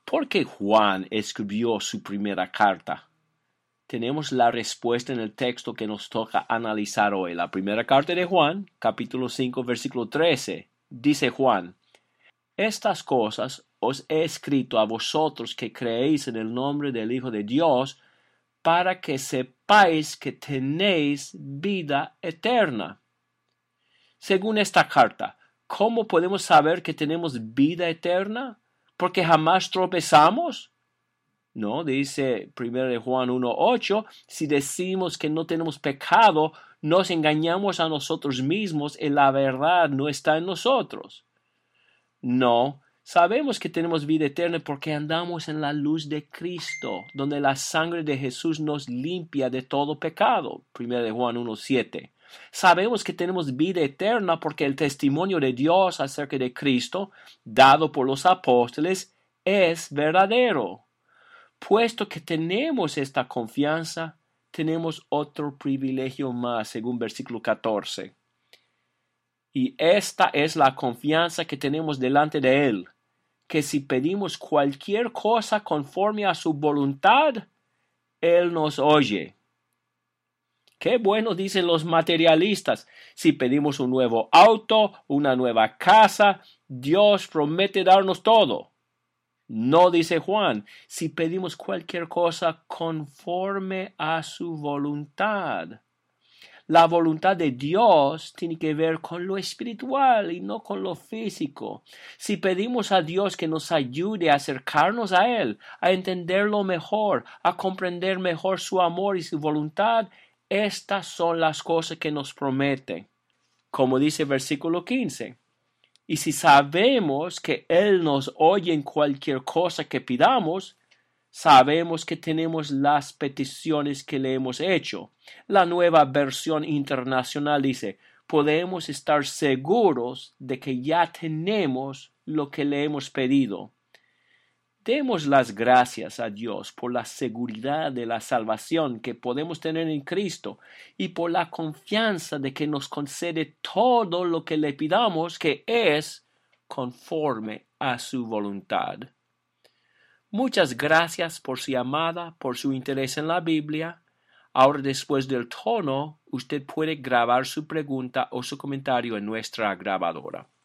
¿Por qué Juan escribió su primera carta? Tenemos la respuesta en el texto que nos toca analizar hoy. La primera carta de Juan, capítulo 5, versículo 13. Dice Juan: estas cosas os he escrito a vosotros que creéis en el nombre del Hijo de Dios, para que sepáis que tenéis vida eterna. Según esta carta, ¿cómo podemos saber que tenemos vida eterna? ¿Porque jamás tropezamos? No, dice 1 Juan 1:8, si decimos que no tenemos pecado, nos engañamos a nosotros mismos y la verdad no está en nosotros. No, sabemos que tenemos vida eterna porque andamos en la luz de Cristo, donde la sangre de Jesús nos limpia de todo pecado. 1 Juan 1:7. Sabemos que tenemos vida eterna porque el testimonio de Dios acerca de Cristo, dado por los apóstoles, es verdadero. Puesto que tenemos esta confianza, tenemos otro privilegio más, según versículo 14. Y esta es la confianza que tenemos delante de Él, que si pedimos cualquier cosa conforme a su voluntad, Él nos oye. Qué bueno dicen los materialistas. Si pedimos un nuevo auto, una nueva casa, Dios promete darnos todo. No, dice Juan, si pedimos cualquier cosa conforme a su voluntad. La voluntad de Dios tiene que ver con lo espiritual y no con lo físico. Si pedimos a Dios que nos ayude a acercarnos a Él, a entenderlo mejor, a comprender mejor su amor y su voluntad, estas son las cosas que nos promete. Como dice el versículo 15. Y si sabemos que Él nos oye en cualquier cosa que pidamos, sabemos que tenemos las peticiones que le hemos hecho. La nueva versión internacional dice: podemos estar seguros de que ya tenemos lo que le hemos pedido. Demos las gracias a Dios por la seguridad de la salvación que podemos tener en Cristo y por la confianza de que nos concede todo lo que le pidamos, que es conforme a su voluntad. Muchas gracias por su llamada, por su interés en la Biblia. Ahora, después del tono, usted puede grabar su pregunta o su comentario en nuestra grabadora.